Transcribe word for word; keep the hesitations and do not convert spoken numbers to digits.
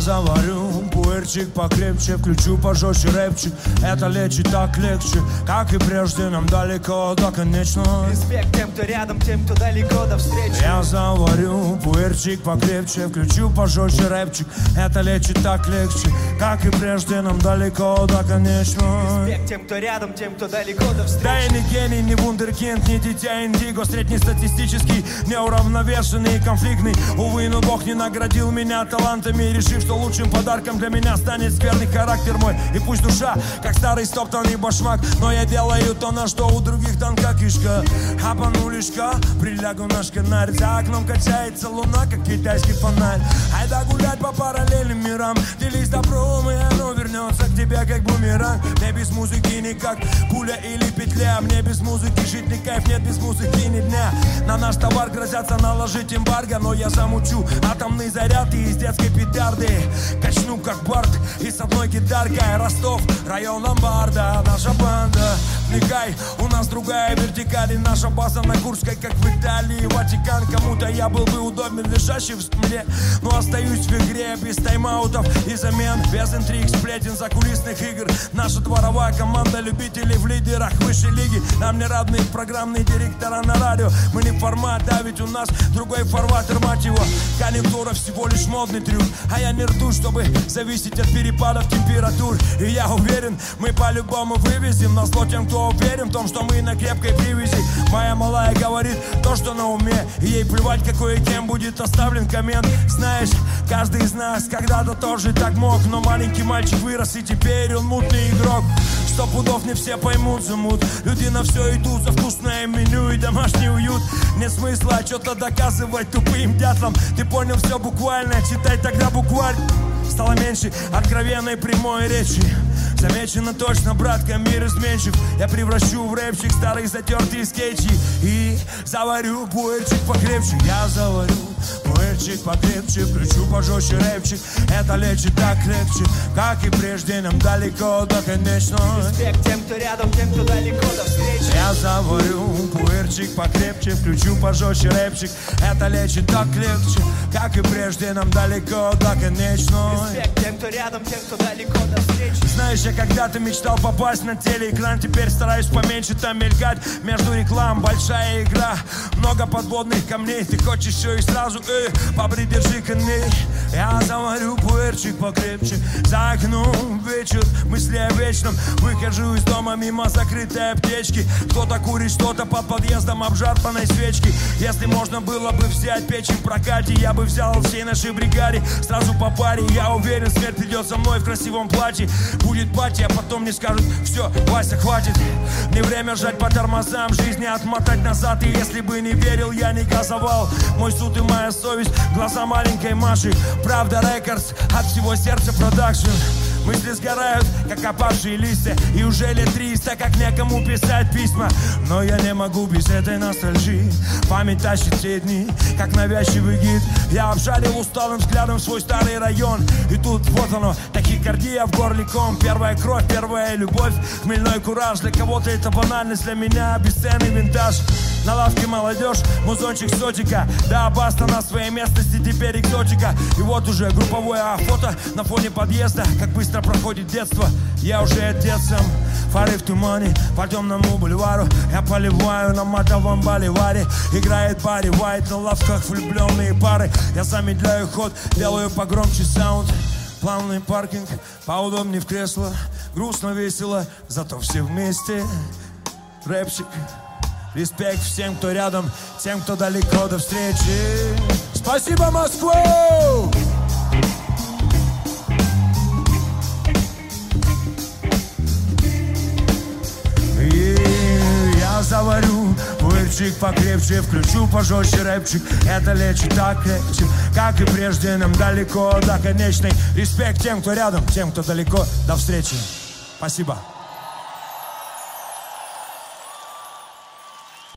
заварю пуэрчик покрепче, включу пожестче рэпчик. Это лечит так легче, как и прежде, нам далеко до конечной. Респект тем, кто рядом, тем, кто далеко, до встречи. Я заварю пуэрчик покрепче, включу пожестче рэпчик. Это лечит так легче, как и прежде, нам далеко до конечной. Респект тем, кто рядом, тем, кто далеко, до встречи. Да и не гений, не вундеркинд, не дитя индиго, среднестатистический, неуравновешенный и конфликтный. Увы, но Бог не наградил меня талантами, решив, что лучшим подарком для меня станет скверный характер мой. И пусть душа, как старый стоптанный башмак, но я делаю то, на что у других тонка кишка. А панулишка, прилягу на шканарь, за окном качается луна, как китайский фонарь. Айда гулять по параллельным мирам, делись добром, и оно вернется к тебе, как бумеранг. Мне без музыки никак, пуля или петля. Мне без музыки жить не кайф, нет без музыки ни дня. На наш товар грозятся наложить эмбарго, но я замучу атомный заряд и из детской петарды качну как бард и с одной гитаркой. Ростов, район ломбарда, наша банда. Вникай, у нас другая вертикаль, и наша база на Курской, как в Италии. Ватикан, кому-то я был бы удобен, лежащий в земле, но остаюсь в игре без тайм-аутов и замен, без интриг, сплетен, закулисных игр. Наша дворовая команда любителей в лидерах высшей лиги. Нам не равны программные директора на радио. Мы не формат, а ведь у нас другой фарватер, мать его. Конъюнктура всего лишь модный трюк, а я не рту, чтобы зависеть от перепадов температур. И я уверен, мы по-любому вывезем на зло тем, кто уверен в том, что мы на крепкой привязи. Моя малая говорит то, что на уме, и ей плевать, какой и кем будет оставлен коммент. Знаешь, каждый из нас когда-то тоже так мог, но маленький мальчик вырос, и теперь он мутный игрок. Сто пудов не все поймут замут. Люди на все идут за вкусное меню и домашний уют. Нет смысла что-то доказывать тупым дятлам. Ты понял все буквально, читай тогда букварь. Стало меньше откровенной прямой речи. Замечено точно, братка, мир изменчив. Я превращу в рэпчик старые затертые скетчи и заварю пуэрчик покрепче. Я заварю пуэрчик покрепче, включу пожестче рэпчик. Это лечит так легче, как и прежде, нам далеко до конечной. Респект тем, кто рядом, тем, кто далеко, до встречи. Я заварю пуэрчик покрепче, включу пожестче рэпчик. Это лечит так легче, как и прежде, нам далеко до конечной. Респект тем, кто рядом, тем, кто далеко, до встречи. Знаешь, я когда-то мечтал попасть на телеэкран, теперь стараюсь поменьше там мелькать. Между реклам большая игра, много подводных камней. Ты хочешь все и сразу, э, попридержи коней. Я заварю пуэрчик покрепче, за окном вечер, мысли о вечном. Выхожу из дома мимо закрытой аптечки. Кто-то курит что-то под подъездом обжарпанной свечки. Если можно было бы взять печень в прокате, я бы взял всей нашей бригаде сразу по паре. Я уверен, смерть идет за мной в красивом платье. Будет пати, а потом мне скажут: все, Вася, хватит. Не время жать по тормозам, жизни отмотать назад. И если бы не верил, я не газовал. Мой суд и моя совесть, глаза маленькой Маши. Правда Рекордс, от всего сердца продакшн. Мысли сгорают, как опавшие листья. И уже лет триста, как некому писать письма. Но я не могу без этой ностальгии. Память тащит те дни, как навязчивый гид. Я обжарил усталым взглядом свой старый район. И тут вот оно, тахикардия в горле ком. Первая кровь, первая любовь, хмельной кураж. Для кого-то это банальность, для меня бесценный винтаж. На лавке молодежь, музончик сотика. Да, баста на своей местности, теперь экзотика. И вот уже групповое фото на фоне подъезда. Как быстро проходит детство, я уже отец сам. Фары в тумане, по темному бульвару. Я поливаю на матовом боливаре. Играет Барри Уайт на лавках влюбленные пары. Я замедляю ход, делаю погромче саунд. Плавный паркинг, поудобнее в кресло. Грустно, весело, зато все вместе. Рэпчик. Респект всем, кто рядом, тем, кто далеко, до встречи. Спасибо, Москва! И я заварю пуэрчик покрепче, включу пожестче рэпчик. Это лечит так легче, как и прежде, нам далеко до конечной. Респект тем, кто рядом, тем, кто далеко, до встречи. Спасибо.